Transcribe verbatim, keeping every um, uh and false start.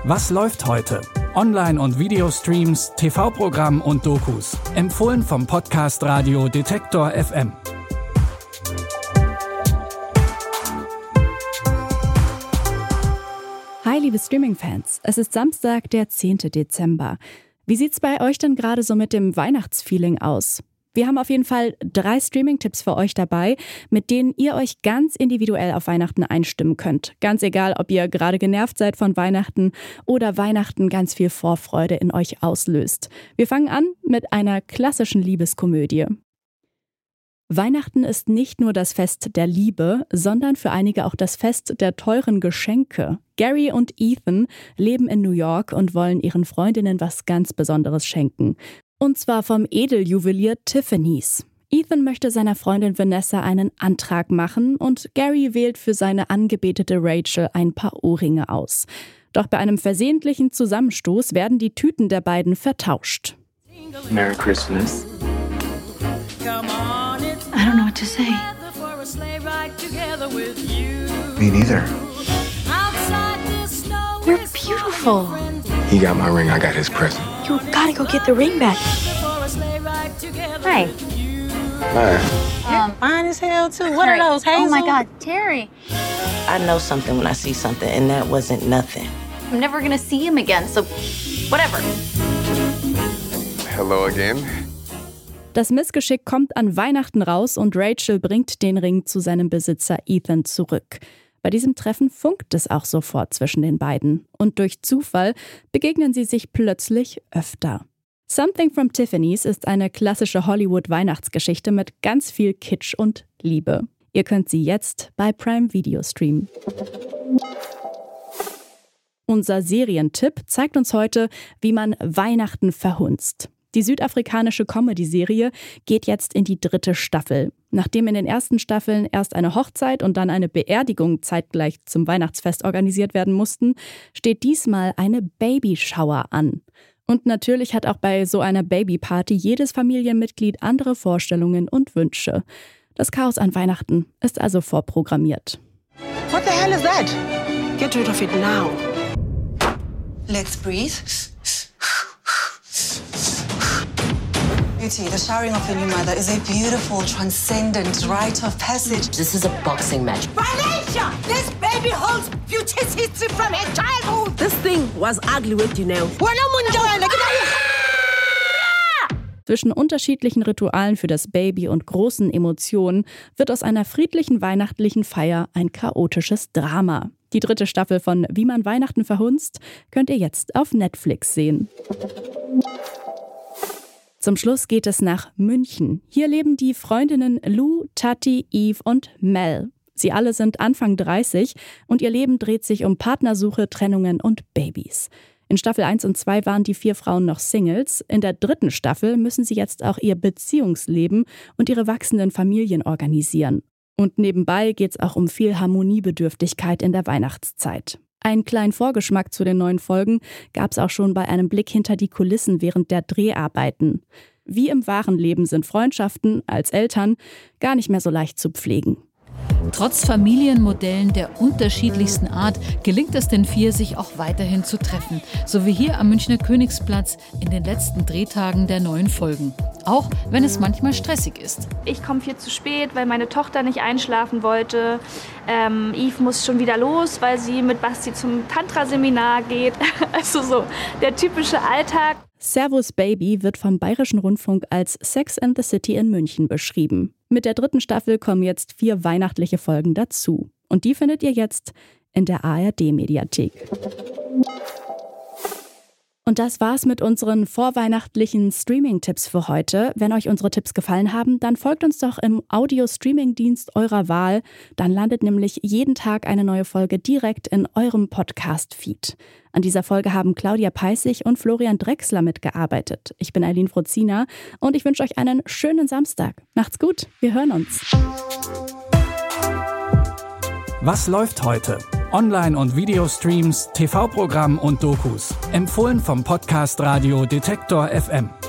Was läuft heute? Online- und Videostreams, T V-Programm und Dokus. Empfohlen vom Podcast Radio Detektor F M. Hi, liebe Streaming-Fans. Es ist Samstag, der zehnten Dezember. Wie sieht's bei euch denn gerade so mit dem Weihnachtsfeeling aus? Wir haben auf jeden Fall drei Streaming-Tipps für euch dabei, mit denen ihr euch ganz individuell auf Weihnachten einstimmen könnt. Ganz egal, ob ihr gerade genervt seid von Weihnachten oder Weihnachten ganz viel Vorfreude in euch auslöst. Wir fangen an mit einer klassischen Liebeskomödie. Weihnachten ist nicht nur das Fest der Liebe, sondern für einige auch das Fest der teuren Geschenke. Gary und Ethan leben in New York und wollen ihren Freundinnen was ganz Besonderes schenken. Und zwar vom Edeljuwelier Tiffany's. Ethan möchte seiner Freundin Vanessa einen Antrag machen und Gary wählt für seine angebetete Rachel ein paar Ohrringe aus. Doch bei einem versehentlichen Zusammenstoß werden die Tüten der beiden vertauscht. Merry Christmas. I don't know what to say. Me neither. You're beautiful. He got my ring, I got his present. You gotta go get the ring back. Hi. Hi. Um, fine as hell, too. What are those, Hazel? Oh, my God, Terry. I know something when I see something, and that wasn't nothing. I'm never gonna see him again, so whatever. Hello again. Das Missgeschick kommt an Weihnachten raus und Rachel bringt den Ring zu seinem Besitzer Ethan zurück. Bei diesem Treffen funkt es auch sofort zwischen den beiden. Und durch Zufall begegnen sie sich plötzlich öfter. Something from Tiffany's ist eine klassische Hollywood-Weihnachtsgeschichte mit ganz viel Kitsch und Liebe. Ihr könnt sie jetzt bei Prime Video streamen. Unser Serientipp zeigt uns heute, wie man Weihnachten verhunzt. Die südafrikanische Comedy-Serie geht jetzt in die dritte Staffel. Nachdem in den ersten Staffeln erst eine Hochzeit und dann eine Beerdigung zeitgleich zum Weihnachtsfest organisiert werden mussten, steht diesmal eine Babyshower an. Und natürlich hat auch bei so einer Babyparty jedes Familienmitglied andere Vorstellungen und Wünsche. Das Chaos an Weihnachten ist also vorprogrammiert. What the hell is that? Get rid of it now. Let's breathe. Beauty, the showering of your new mother is a beautiful, transcendent rite of passage. This is a boxing match. Valencia! This baby holds beauty's history from her childhood. This thing was ugly with you now. Zwischen unterschiedlichen Ritualen für das Baby und großen Emotionen wird aus einer friedlichen weihnachtlichen Feier ein chaotisches Drama. Die dritte Staffel von Wie man Weihnachten verhunzt könnt ihr jetzt auf Netflix sehen. Zum Schluss geht es nach München. Hier leben die Freundinnen Lou, Tati, Eve und Mel. Sie alle sind Anfang dreißig und ihr Leben dreht sich um Partnersuche, Trennungen und Babys. In Staffel eins und zwei waren die vier Frauen noch Singles. In der dritten Staffel müssen sie jetzt auch ihr Beziehungsleben und ihre wachsenden Familien organisieren. Und nebenbei geht es auch um viel Harmoniebedürftigkeit in der Weihnachtszeit. Einen kleinen Vorgeschmack zu den neuen Folgen gab es auch schon bei einem Blick hinter die Kulissen während der Dreharbeiten. Wie im wahren Leben sind Freundschaften als Eltern gar nicht mehr so leicht zu pflegen. Trotz Familienmodellen der unterschiedlichsten Art gelingt es den vier, sich auch weiterhin zu treffen. So wie hier am Münchner Königsplatz in den letzten Drehtagen der neuen Folgen. Auch wenn es manchmal stressig ist. Ich komme viel zu spät, weil meine Tochter nicht einschlafen wollte. Ähm, Eve muss schon wieder los, weil sie mit Basti zum Tantra-Seminar geht. Also so der typische Alltag. Servus Baby wird vom Bayerischen Rundfunk als Sex and the City in München beschrieben. Mit der dritten Staffel kommen jetzt vier weihnachtliche Folgen dazu. Und die findet ihr jetzt in der A R D-Mediathek. Und das war's mit unseren vorweihnachtlichen Streaming-Tipps für heute. Wenn euch unsere Tipps gefallen haben, dann folgt uns doch im Audio-Streaming-Dienst eurer Wahl. Dann landet nämlich jeden Tag eine neue Folge direkt in eurem Podcast-Feed. An dieser Folge haben Claudia Peissig und Florian Drechsler mitgearbeitet. Ich bin Aline Frozina und ich wünsche euch einen schönen Samstag. Macht's gut, wir hören uns. Was läuft heute? Online- und Videostreams, T V-Programm und Dokus. Empfohlen vom Podcast Radio Detektor F M.